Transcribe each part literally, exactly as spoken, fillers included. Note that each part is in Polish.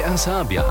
R Serbia.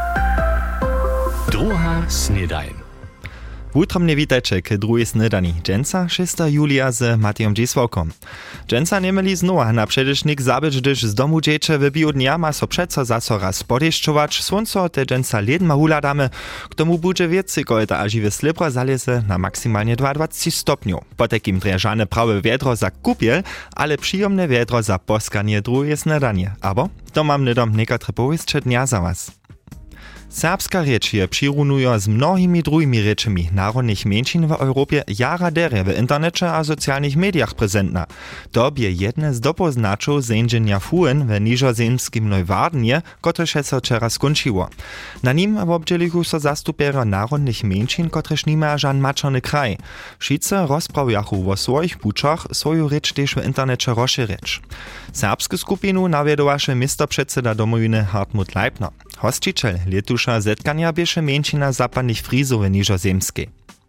Druga snedajn. Wutromne witajcie k drugiej snedani. Dżęca szóstego julia z Matejom Dzisławkom. Dżęca nie mieli znowa na przedesznik zabyć, gdyż z domu dziecię w biu dnia ma so przeco zaso raz podeszczować. Słońco te dżęca ledma huladamy, k tomu budzie wieci, kojeta a žiwe slibra zaleze na maksymalnie dwadzieścia stopniów. Po takim dreżane prawe wiadro za kupiel, ale przyjemne wiadro za poskanie drugiej snedanie. Abo to mam nydom niekatre powieście dnia za was. Serbska rzecz je přirunuje z mnohými drugimi rzeczami narodnych mniejszyn w Europie jara dere w internecie a socjalnych mediach prezentna. To bie jedne z dopoznaczów zędzenia fuhen w niżozemskim Neuwarnie, które się wczoraj skończyło. Na nim obdzielichu so zastupiero narodnych mniejszyn, któreż nie ma żan maczony kraj. Wszyscy rozprawiachu o swoich puczach swoją rzecz też w internecie rozszerzyć. Serbską skupinu nawiedowaše mistopredseda domowiny Hartmut Leibner. Hosticiel letusza zetkania bieše mniejszina zapadnych Frizów w Niżozemskiej.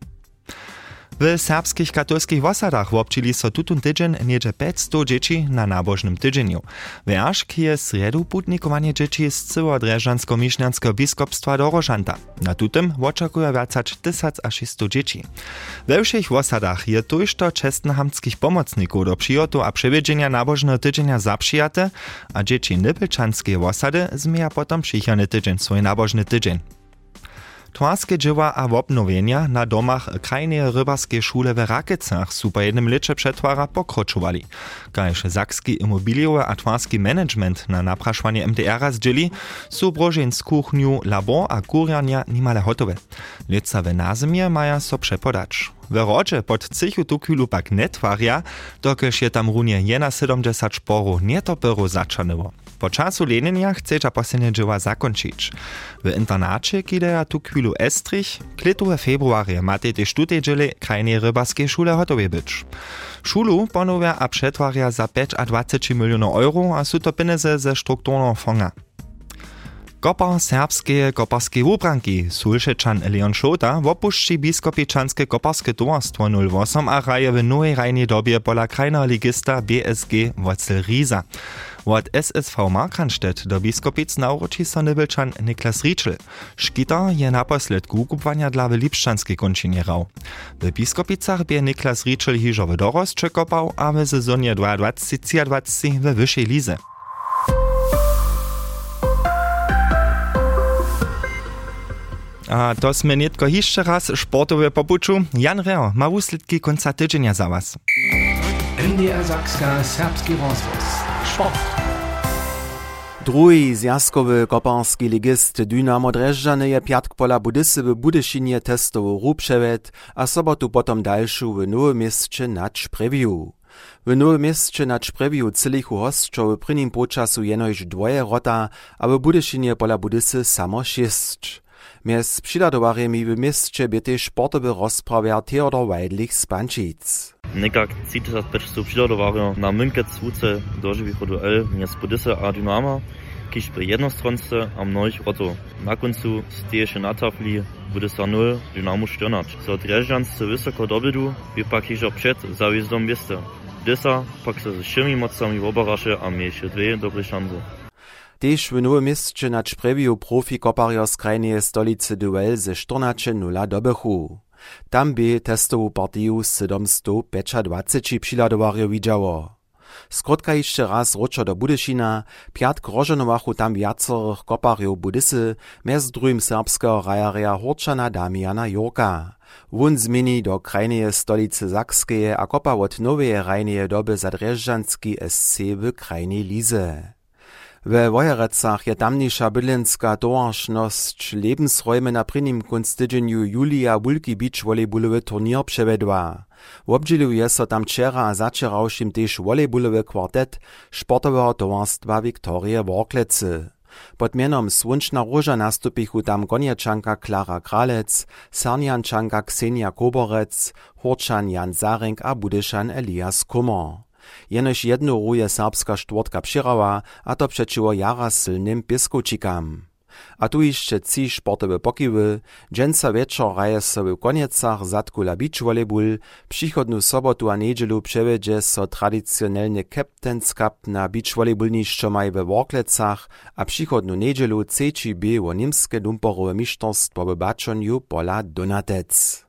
W serbskich katolskich wosadach občili so tutun tydzień niedzie pięćset dzieci na nabożnym tydzieniu. Wierszk je sredu putnikowanie dzieci z cyło-dreżansko-mišňanskiego biskupstwa do Rožanta. Na tutym oczekuje więcać tysiąc sześćset dzieci. We všech wosadach je tojšto čestnohamtskich pomocników do przyjotu a przewiedzenia nabożnego tydzienia zapřijate, a dzieci nybylčanskiej wosady zmieja potom przyjechany tydzień swój nabożny tydzień. Twarskie dzieła a obnowienia na domach krajnej rybarskiej szule w Rakicach su po jednym lecie przetwara pokroczowali. Kajż zakski imobiliowy a twarski management na napraszwanie M D R-a zdzieli, su brożeń z kuchniu, labor a kurjania nimale hotowe. Leca w nazimie maja so przepodać. W rodzie pod cychu tukwilu pak nie twarja, dokelż je tam runie jena siedemdziesiąt sporów nietoperu zaczanyło. Po czasu lenienia chcecza poslednie dzieła zakończyć. W internacie kideja tu chwilu Estrich, klitu w februarie ma też tutaj dziele krajnej rybarskiej szule hotowej być. Szulu ponowia a przetwarja za pięć a dwadzieścia milionów euro, a su to pieniądze ze strukturного fonda. Kopar serbskie koparskie ubranki Sulšečan Leon Šota opušči biskopičanske koparskie towarstwo nula osiem a raje w nowej rajnej dobie pola krajnego ligista B S G Wocel Riza. Od S S V Markranstädt do biskopic nauczy so nybylčan Niklas Ričl. Škita je naposled kupwania dla w Lipšćanskiej končinie rał. W biskopicach bie Niklas Ričl hižo w dorosće kopał, a w sezonie dwadzieścia dwadzieścia w wyższej lize. A to sme netko jeszcze raz sportowe popuczu. Jan Reo ma úsledky konca tydzienia za was. M D R Sakska serbski rozvoz. Sport. Drugi zjazkowy koparski ligist Dynamo Drežďany je piatk pola Budysy w Budyšinie testował Rubšewet, a sobotu potom dalšu w Nowym Mieście nad Špreviu. W Nowym Mieście nad Špreviu cylichu hostčov w prvním počasu jenož dwoje rota, a w Budyšinie pola Budysy samo šesť. Mjez přiladowarjemi w mieście by też sportowy rozprawiał Theodor Weidlich z Pančic. Nekak třicet pět su přiladowarjo na Mynkec Wuce doživicho duel mjez Budyse a Dynama, kiž pri jednostronce a mnohých roto. Na koncu steješe na tafli Budysa nula, Dynamo čtrnáct. So Drežďansce wysoko dobydu, by pak hižo před zavízdom města. Budysa pak se z všemi mocami obaraše a mějše dvě dobré šance. Tež w Nowym Mieście nad Špreviu profi koparjo z krajnej stolicy duel ze czternaście nula dobychu. Tam by testowu partiju siedemset dwadzieścia pięć přiladowarjo widziało. Skrótka jeszcze raz roczo do Budyšina, piatk rożenowachu tam wiacorych koparjów Budysy, mez drugim serbskiego rajaria Horčana Damiana Jurka. Wun zmieni do krajnej stolicy Sakskeje a kopa od nowej rajnej doby za Drežďanski S C w krajnej lize. We Wojerecach je tamniejsza bydlenska towaršnosć Lebensräume na prvním konstydzieniu Julia Wulki Beach volejbolowy turnier przevedła. Obdzieluje so tam wczera a zaczerałšim też volejbolowy kwartet sportowego towarstwa Viktorie Worklecy. Pod mienom Słončna Róža nastupichu tam Goniečanka Klara Kralec, Sarniančanka Ksenia Koborec, Horčan Jan Zarenk a Budyšan Elias Kummer. Jenož jedno ruje serbska štvrtka přirała, a to przeciwo jara silnym pieskowčikam. A tu jeszcze trzy sportowe pokiwy, dżęca wieczor raje sobie w Koniecach Zatkula beach volleyball, przychodnu sobotu a niedzielu przewiedzie so tradycjonalny Captain's Cup na beach volleyballniszczo maj we Worklecach, a przychodnu niedzielu C G B o niemskie dumporowe mistrzostwo w baczoniu pola Donatec.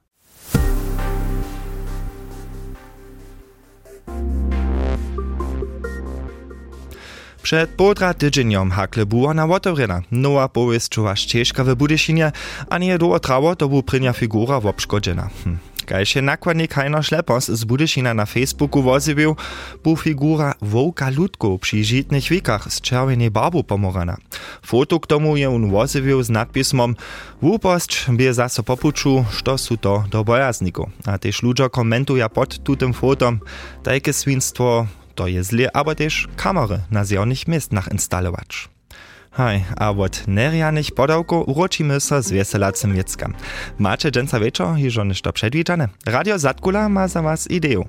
Przed półtora tydzieniom hakle była na otworena nowa powieściowa ścieżka w Budyszynie, a nie do otrawo to był prynja figura obszkodzena. Hm. Kajże nakładnik Heino Schleppers z Budyszyna na Facebooku wozywił, był figura Wołka Ludko przy żitnych wikach z czerwenej barbu pomorana. Foto k tomu je on wozywił z nadpismom "Wupost bie zaso popuczu, što su to do bojazniku". A też ludzie komentują pod tutym fotom, takie swinstwo to je zle, aber też kamery na zjawnych miejscach instalować. Hej, a od nerjanych podałków uročimy se z weselacym Jeckem. Macie dżęca wieczor i żo ništo przedwidziane. Radio Zatkula ma za was ideę.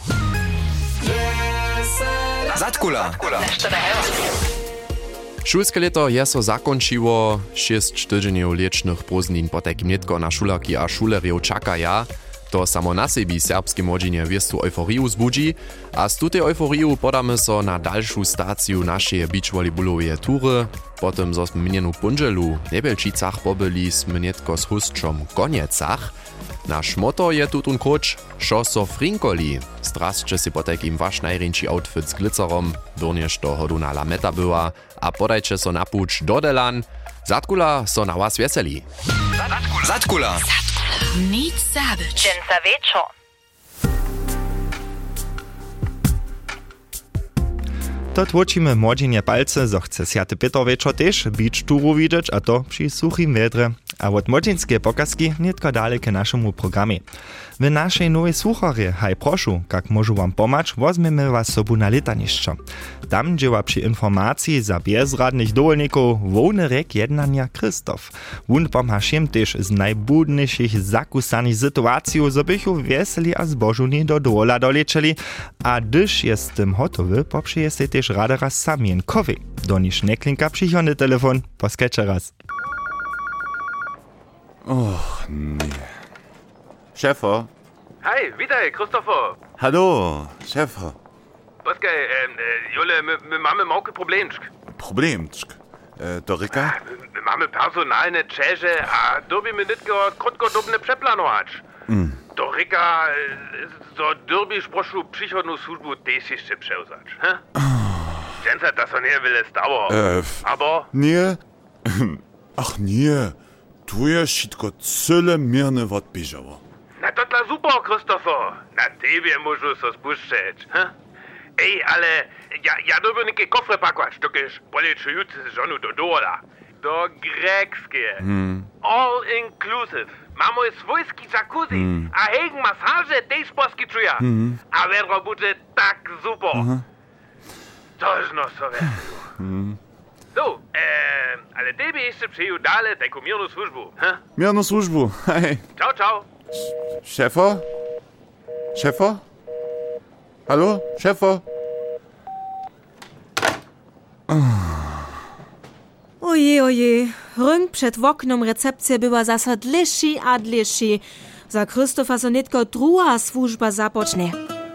Zatkula! Šulske leto je so zakončiło, šest tydzieniów liečnych prózdnin potekim netko na šulerki a šulerjev čakaja. To samo na sebi serbskie młodzienie wiestu euforiu zbudzi, a z tutej euforiu podamy so na dalszą stację naszej beach volleyballowej tury. Potem zo sme minienu punželu v Nebelčicach pobyli sme netko s hustčom Koniecach. Naš moto je tutun kruč, šo so frinkoli. Strasče si potekim waš najrinči outfit z glicerom, durniež to hodu na lameta była, a podajče so napuč do Delan. Zatkula so na was veseli. Zatkula! Zatkula! Nic zabyć. Dżęca wieczor. To tłočimy młodzienie palce, zo chce Sjaty Peter wieczor też beach turu widzieć, a to przy suchim wiedrze. A od młodzieńskie pokazki nietko dalej k naszemu programie. W naszej nowej słucharie, haj proszu, jak możu wam pomać, wozmiemy was sobu na letaniszczo. Tam dzieła przy informacji za bezradnych dowolników wolny rek jednania Krzysztof. Wun pomha šim też z najbudniejszych zakusanych sytuacji, zo bychu weseli a zbożuni do dola dolečeli, a gdyż jest tym hotowy, poprzyjeste też rada raz samienkowy. Do niż neklinka przychodny telefon, poskecie raz. Och, nie. Szefo? Hej, witaj, Krzysztofo. Hallo, szefo. Poskaj, ähm, äh, Jule, my, my mamy małki problemczk. Problemczk? E, to Rika? My mamy personalne czerze, a dobimy nitko krótko dobne przeplanować. Mm. Do Rika, so derbisz proszę przychodną służbu też jeszcze przełzać, he? Dżęca, das so nie wiele stało. E, aber... Nie? Ach nie. Tu je wszystko cyle mierne odbieżało. Na to dla super, Krzysztofo. Na tebie muszę so spuszczać, he? Ej, ale ja, ja doby nikie kofry pakować, dokiż policzy jutro z żonu do dola. Do grekskie. Hmm. All inclusive. Mamy swojski jacuzzi, hmm. a hegen masaże też poskiczuje. Hmm. A wedro będzie tak super. Aha. To jest no so wiele. Hmm. So, ähm, ale tebie jeszcze przyjął dalej taką mierną służbu, he? Mierną służbu, hej. Ciao, ciao. Szefo? Szefo? Hallo, szefo? Oje, oje, rynk przed oknom recepcji była zasa dlejszy a dlejszy. Za Krzysztofa so netko druga służba zapocznie.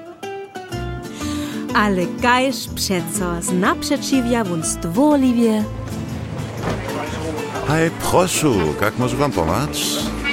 Ale kajż przeco z naprzeciwia won stworliwie. Hej, proszę, jak może wam pomóc?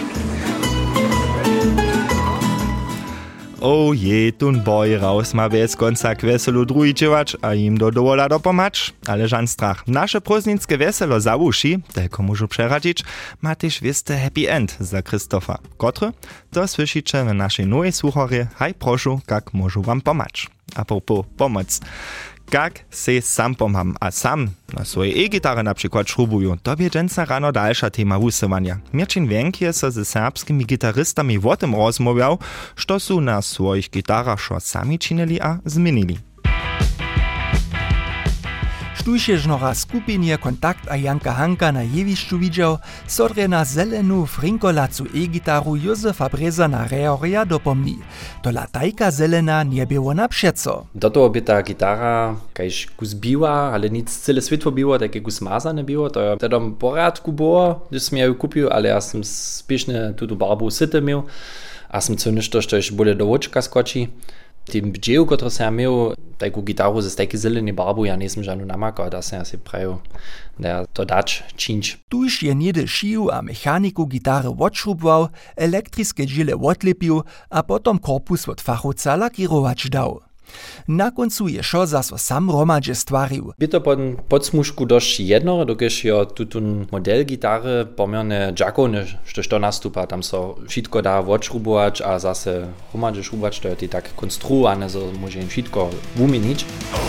O je, tun boj raus ma bez konca k weselu drujčevač a im do dovola dopomać, ale żan strach. Nasze prózdninskie weselo za uši, tylko môžu przeradzić, ma też wiste happy end za Krzysztofa. Kotry? To słyszycie w naszej nowej słuchorie. Haj prošu, jak môžu wam pomać. A propos pomoc. Jak se sam pomham, a sam na swojej e-gitarze na przykład szrubuju, to bie dżęca rano dalsza tema wusywania. Mirčin Wenk je so ze serbskimi gitaristami o tym rozmawiał, što su na swoich gitarach šo sami činili a zmienili. Tuž je žnora skupinie Kontakt a Janka Hanka na jewišću widział, sodre na zelenu frinkolacu e-gitaru Józefa Breza na Reoria dopomni. To latajka zelena nie było na przeco. Do toho by ta gitara kajś kus biła, ale nic cyle światło biło, takie kus mazane biło, to ja teda poradku było, gdyż som ja ju kupił, ale ja som spiesznie tu barbu syty miał, a som co niż to, że już bude do oczka skoczy. Tym bdzieju, który sam miał, taką gitaru ze takiej zelenej barbu, ja nie som żadną namakał, da sam się prawił, da to dać czynć. Tuż je niedy szył a mechaniku gitary odšrubował, elektriskie dźile odlepił, a potom korpus od fachowca lakierować dał. Na końcu je šo zaso sam romadźe stwarił. By to pod podsmušku dość jedno, dokiż jo tutun model gitary pomierne dżakowny, štož to nastupa, tam so wszystko da odšrubować, a zase romadźe šrubować, to je tak konstruowane, so może im wszystko wumienić.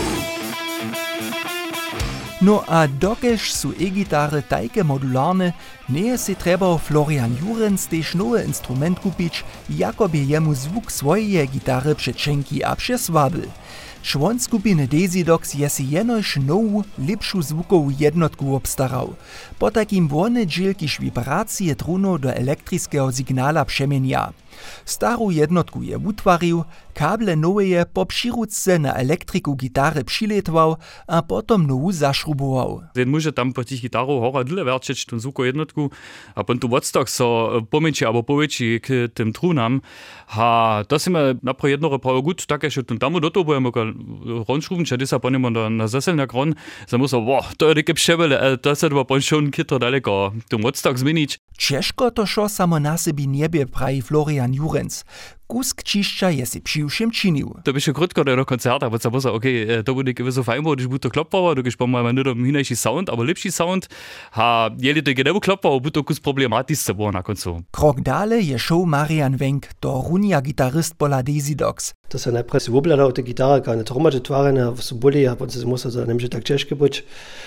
No a dokež su e-gitary tajke modularne, nie si treba Florian Jurenc tež nowy instrument kupić, jako by jemu zvuk swoje gitary przeczęki a przeswabil. Człon skupiny Desidox je si jenož nowu, lepšu zvukovú jednotku obstaral. Po takim wone dźilkiž vibracje trunu do elektriskeho signala przemienia. Staru jednotku je utwarił, kable noweje po přirutce na elektriku gitary přiletwał, a potom nowu zašrubował. Den może tam po tych gitaru hora dyle werczyć tą zvukovú jednotku, a pon tu wodstok so pomenči abo poveći k tym trunam. Ha, to si me napro jednore prawo gut, takie że tam do to bojemo ronšruben, če disa ponimo na, na zaselnjak ron, samo so, wow, to je neke přebele, to se dva pon šon kitro daleko, tu wodstok zmenić. Češko to šo samo na sebi niebie, pravi Florian Jurenc. Kusk čišća je si přiwšim činil. To by še krótko do koncerta, bo se poza, okej, to bude gewisso fajmo, když bude to kloppower, dokiž pomajme nidom hinejší sound, aber lepší sound, ha, jeli to gedebu kloppower, bude to kus problematisce było na koncu. Krok dale je show Marian Wenk, to runja gitarist pola Desidox. To se najprej se obljada od te gitare, kao ne tromače tvarene, v soboli, a pon se musa za nemže tak češke buč.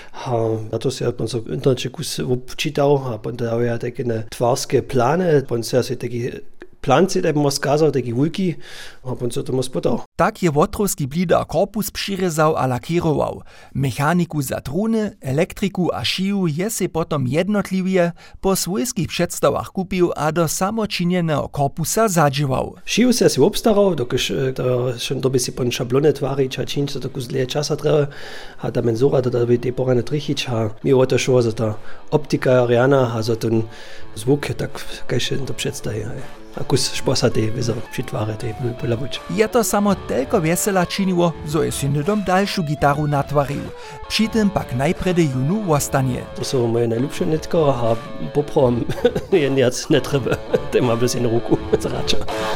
Na to se pon se internet kus občital, a pon da je take ne tvarske plane, pon se se taki planci, da bi mu skazal, taki vulki, a pon se to mu spotal. Tak je Wotrovski blida korpus přirezał a lakierował. Mechaniku za truny, elektriku a šiju je se potom jednotliwie po swojskich przedstawach kupił, a do samočinjeného korpusa zadźiwał. Šiju se si obstaral, dokiž to schon doby si pon šablone tvarić, a činč, to kus dlje časa treba, a ta menzura, da bi te porane trichić, a mi o to šo, za ta optika rjana, a za ten zvuk, tak kaj še to představí. A kus šposatej, vyzo přitváre tej polabuč. Je to samo telko vesela činiło, zo je si nidom dalšu gitaru natvaril. Při tym pak najprede junu ostanie. To są moje najljubše nitko, a poprom je nic ne treba. To ma bez in ruku zrača.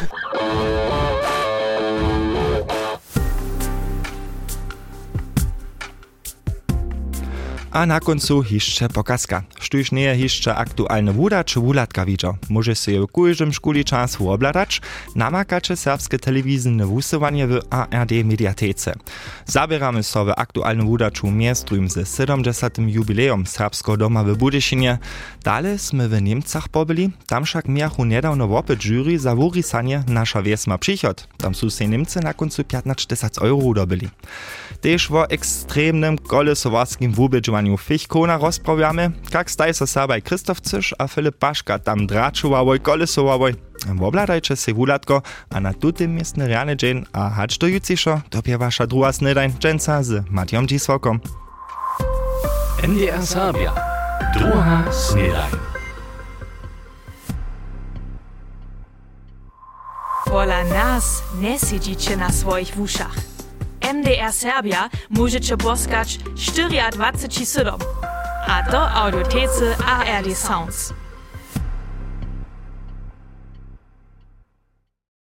A na koncu hišće pokazka. Štuž nie je hišće aktualne wuda czy wulatka widzą. Może się je w każdym szkuli czas obladać, namakacze serbskie telewizyjne wusywanie w A R D mediatece. Zabieramy sobie aktualne wudaczu miestrum ze siedemdziesiątym jubileum serbskiego doma w Budyszynie. Dalej sme w Niemcach pobyli, tam však miachu niedawno wopyt jury za wurisanie nasza wiesma przychod. Tam są się Niemcy na końcu piętnaście tysięcy euro dobili. Też o ekstremnym kolesowarskim wubydżowaniu Fichkona rozprawiamy, jak staj se Serbaj Krzysztof Cysz a Filip Paszka tam draczowałoj, kolesowałoj. Wobladajcie się wulatko, a na tutym miestny rany dzień, a hacz do jutrzejszo, to pie wasza druga snedajn, dżęca z Matijom Dzisławkom. N D R Serbia, druga snedajn. Wola nas nie siedzicie na swoich wuszach. N D R Serbia możecie boskać dwadzieścia cztery siedem, a to audiotece A R D Sounds.